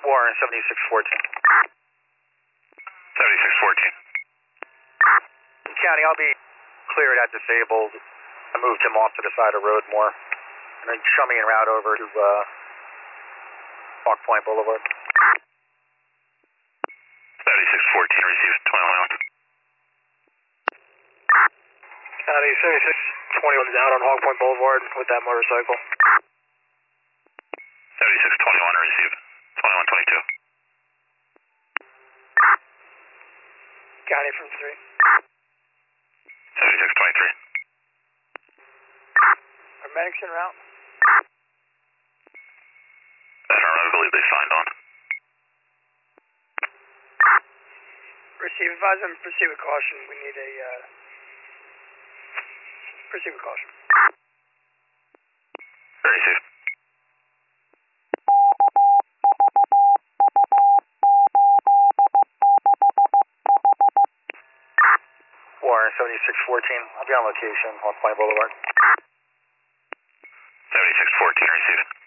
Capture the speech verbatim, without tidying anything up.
Warren, seventy-six fourteen. seventy-six fourteen. County, I'll be cleared at disabled. I moved him off to the side of the road more. And then show me en route over to uh, Hawk Point Boulevard. seventy-six fourteen, received twenty-one. County, seventy-six twenty-one is out on Hawk Point Boulevard with that motorcycle. seventy-six twenty-one, received twenty-one twenty-two. County from three. seventy-six twenty-three. Are medics en route? I believe they signed on. Receive, advise them, proceed with caution. We need a, uh, proceed with caution. Very safe. Warren, seventy-six fourteen. I'll be on location, Hawk Point Boulevard. seventy-six fourteen, received.